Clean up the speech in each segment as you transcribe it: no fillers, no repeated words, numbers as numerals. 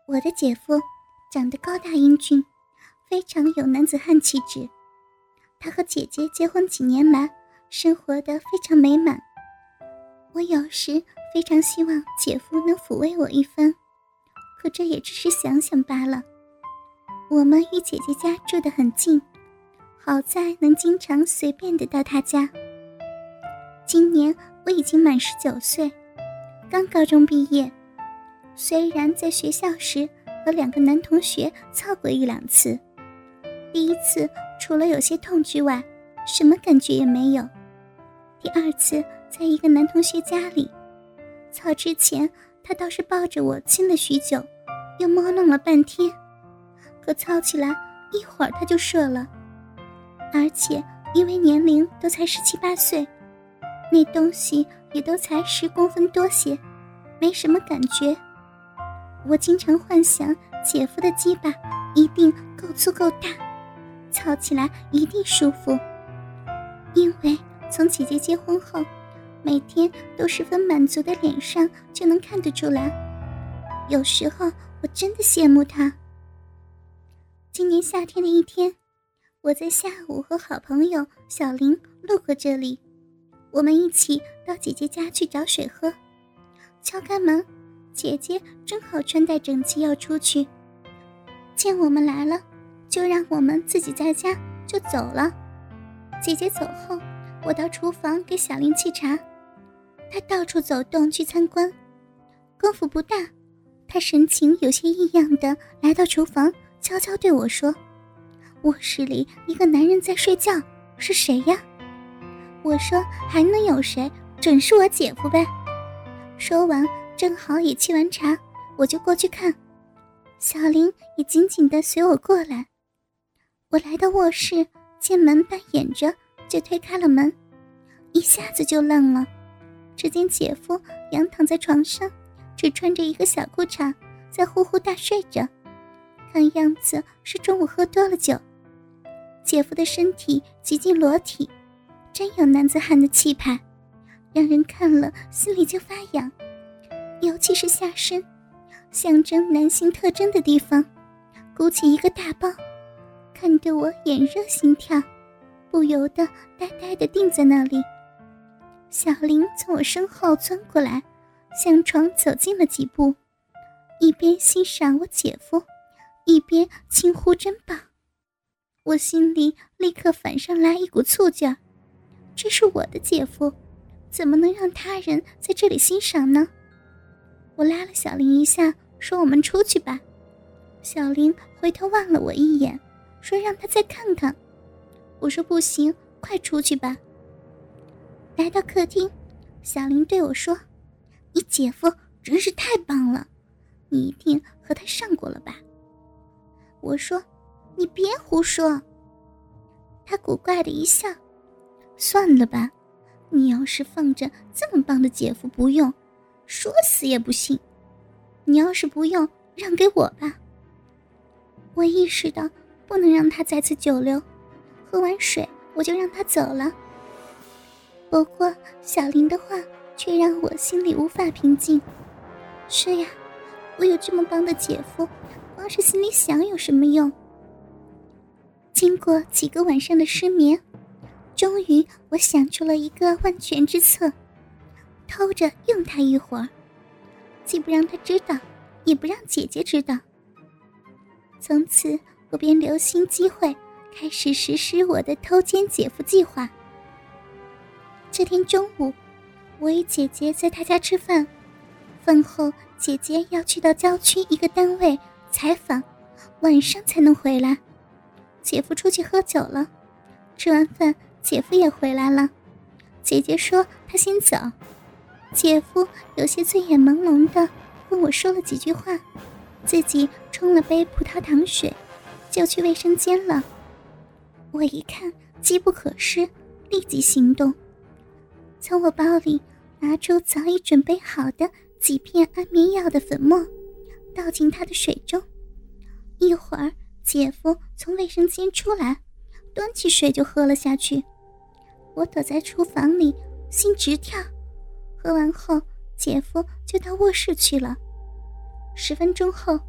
我的姐夫长得高大英俊，非常有男子汉气质。他和姐姐结婚几年来，生活得非常美满。我有时非常希望姐夫能抚慰我一番，可这也只是想想罢了。我们与姐姐家住得很近，好在能经常随便地到她家。今年我已经满19岁，刚高中毕业。虽然在学校时和2个男同学操过1、2次，第一次除了有些痛之外，什么感觉也没有。第2次在一个男同学家里，操之前他倒是抱着我亲了许久，又摸弄了半天，可操起来一会儿他就射了。而且因为年龄都才17、18岁，那东西也都才10公分多些，没什么感觉。我经常幻想姐夫的鸡巴一定够粗够大，操起来一定舒服。因为从姐姐结婚后，每天都十分满足的脸上就能看得出来。有时候我真的羡慕她。今年夏天的一天，我在下午和好朋友小林路过这里，我们一起到姐姐家去找水喝。敲开门，姐姐正好穿戴整齐要出去，见我们来了，就让我们自己在家就走了。姐姐走后，我到厨房给小林沏茶，她到处走动去参观，功夫不大，她神情有些异样的来到厨房，悄悄对我说：“卧室里一个男人在睡觉，是谁呀？”我说：“还能有谁，准是我姐夫呗。”说完正好也沏完茶，我就过去看。小林也紧紧地随我过来。我来到卧室，见门半掩着，就推开了门，一下子就愣了。只见姐夫仰躺在床上，只穿着一个小裤衩，在呼呼大睡着，看样子是中午喝多了酒。姐夫的身体极尽裸体，真有男子汉的气派，让人看了心里就发痒。尤其是下身，象征男性特征的地方，鼓起一个大包，看得我眼热心跳，不由得呆呆地定在那里。小林从我身后钻过来，向床走近了几步，一边欣赏我姐夫，一边轻呼真棒。我心里立刻反上来一股醋劲儿，这是我的姐夫，怎么能让他人在这里欣赏呢？我拉了小林一下，说我们出去吧。小林回头望了我一眼，说让他再看看。我说不行，快出去吧。来到客厅，小林对我说：“你姐夫真是太棒了，你一定和他上过了吧？”我说：“你别胡说。”他古怪的一笑：“算了吧，你要是放着这么棒的姐夫不用，说死也不信。你要是不用，让给我吧。”我意识到不能让他再次久留，喝完水我就让他走了。不过小林的话却让我心里无法平静。是呀，我有这么棒的姐夫，光是心里想有什么用？经过几个晚上的失眠，终于我想出了一个万全之策，偷着用他一会儿，既不让他知道，也不让姐姐知道。从此我便留心机会，开始实施我的偷奸姐夫计划。这天中午，我与姐姐在她家吃饭，饭后姐姐要去到郊区一个单位采访，晚上才能回来。姐夫出去喝酒了，吃完饭姐夫也回来了，姐姐说她先走。姐夫有些醉眼朦胧地跟我说了几句话，自己冲了杯葡萄糖水，就去卫生间了。我一看机不可失，立即行动，从我包里拿出早已准备好的几片安眠药的粉末，倒进他的水中。一会儿姐夫从卫生间出来，端起水就喝了下去。我躲在厨房里，心直跳。喝完后姐夫就到卧室去了。10分钟后，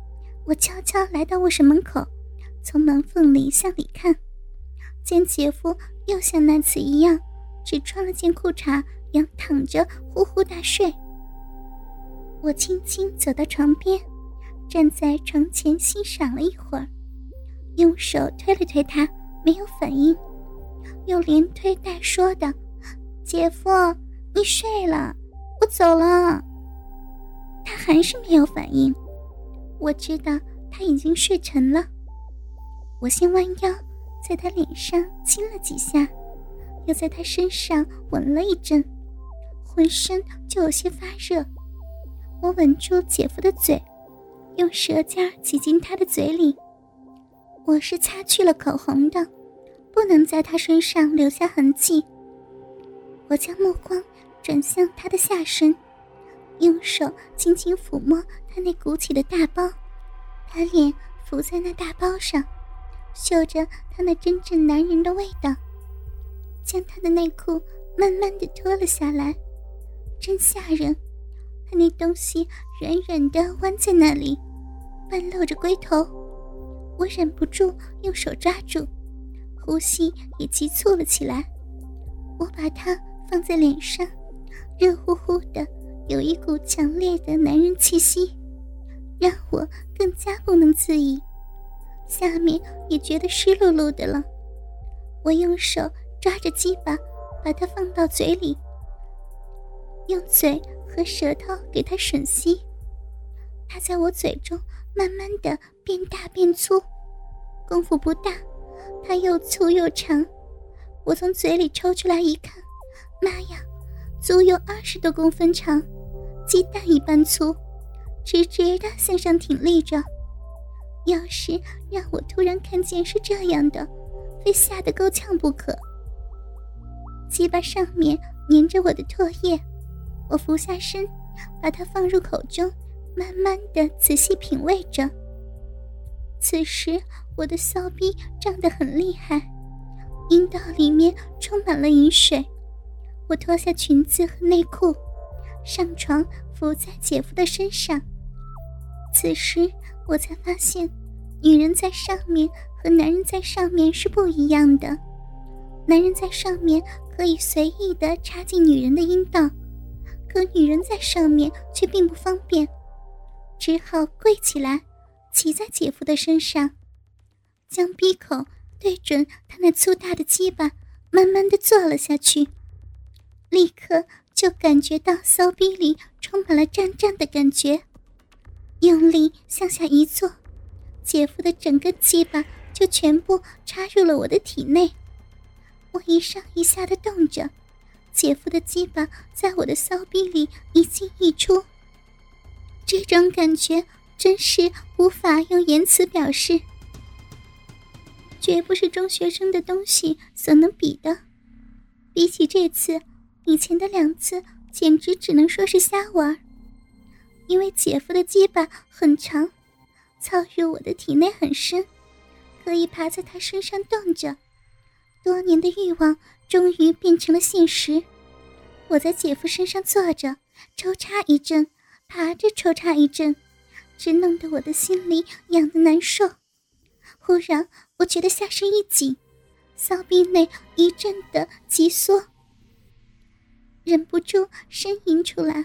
我悄悄来到卧室门口，从门缝里向里看，见姐夫又像那次一样，只穿了件裤衩仰躺着呼呼大睡。我轻轻走到床边，站在床前欣赏了一会儿，用手推了推他，没有反应，又连推带说的：姐夫，你睡了，我走了。他还是没有反应，我知道他已经睡沉了。我先弯腰在他脸上亲了几下，又在他身上吻了一阵，浑身就有些发热。我吻住姐夫的嘴，用舌尖挤进他的嘴里。我是擦去了口红的，不能在他身上留下痕迹。我将目光转向他的下身，用手轻轻抚摸他那鼓起的大包，他脸伏在那大包上，嗅着他那真正男人的味道，将他的内裤慢慢地脱了下来，真吓人。他那东西软软的弯在那里，半露着龟头，我忍不住用手抓住，呼吸也急促了起来。我把它放在脸上，热乎乎的，有一股强烈的男人气息，让我更加不能自已，下面也觉得湿漉漉的了。我用手抓着鸡巴，把它放到嘴里，用嘴和舌头给它吮吸。它在我嘴中慢慢的变大变粗，功夫不大，它又粗又长。我从嘴里抽出来一看，妈呀，足有20多公分长，鸡蛋一般粗，直直的向上挺立着。要是让我突然看见是这样的，非吓得够呛不可。鸡巴上面粘着我的唾液，我俯下身，把它放入口中，慢慢的仔细品味着。此时我的骚逼胀得很厉害，阴道里面充满了饮水。我脱下裙子和内裤，上床伏在姐夫的身上。此时我才发现，女人在上面和男人在上面是不一样的。男人在上面可以随意地插进女人的阴道，可女人在上面却并不方便，只好跪起来，骑在姐夫的身上，将鼻口对准他那粗大的鸡巴，慢慢地坐了下去。立刻就感觉到骚逼里充满了胀胀的感觉，用力向下一坐，姐夫的整个鸡巴就全部插入了我的体内。我一上一下地动着，姐夫的鸡巴在我的骚逼里一进一出，这种感觉真是无法用言辞表示，绝不是中学生的东西所能比的。比起这次，以前的2次简直只能说是瞎玩。因为姐夫的鸡巴很长，操入我的体内很深，可以爬在他身上动着。多年的欲望终于变成了现实。我在姐夫身上坐着，抽插一阵，爬着抽插一阵，只弄得我的心里痒得难受。忽然我觉得下身一紧，骚逼内一阵的急缩，忍不住呻吟出来。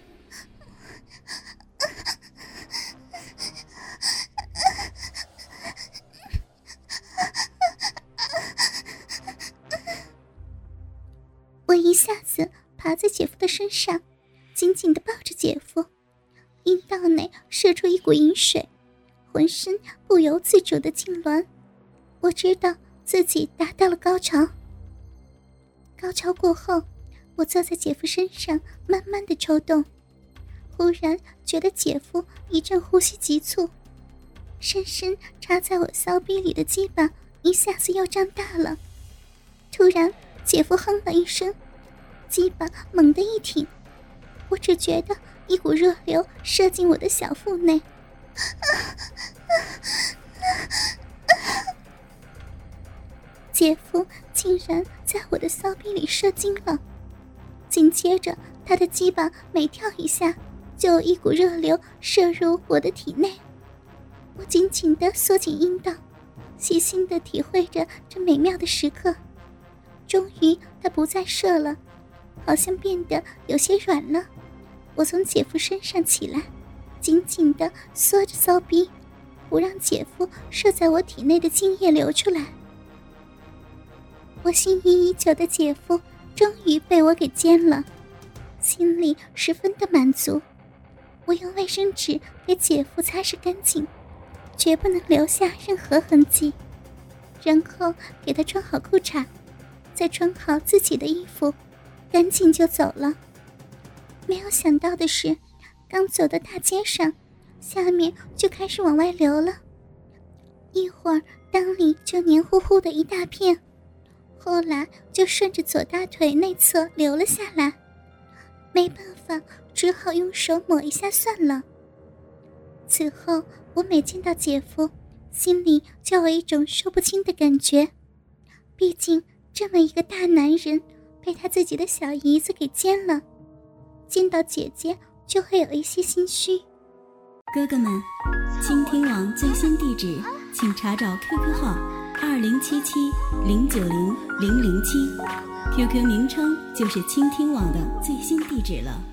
我一下子爬在姐夫的身上，紧紧地抱着姐夫，阴道内射出一股饮水，浑身不由自主地痉挛。我知道自己达到了高潮。高潮过后，我坐在姐夫身上慢慢地抽动，忽然觉得姐夫一阵呼吸急促，深深插在我骚逼里的鸡巴一下子又胀大了。突然姐夫哼了一声，鸡巴猛地一挺，我只觉得一股热流射进我的小腹内。姐夫竟然在我的骚逼里射精了，紧接着他的鸡巴每跳一下，就有一股热流射入我的体内。 紧紧地缩紧阴道，细心地体会着这美妙的时刻。终于他不再射了，好像变得有些软了。我从姐夫身上起来，紧紧地缩着骚逼，不让姐夫射在我体内的精液流出来。我心仪已久的姐夫终于被我给奸了，心里十分的满足。我用卫生纸给姐夫擦拭干净，绝不能留下任何痕迹，然后给他穿好裤衩，再穿好自己的衣服，赶紧就走了。没有想到的是，刚走到大街上，下面就开始往外流了，一会儿裆里就黏糊糊的一大片，后来就顺着左大腿内侧流了下来。没办法，只好用手抹一下算了。此后我每见到姐夫，心里就有一种说不清的感觉，毕竟这么一个大男人被他自己的小姨子给奸了，见到姐姐就会有一些心虚。 哥哥们，倾听网最新地址请查找 QQ 号2077090007，QQ 名称就是倾听网的最新地址了。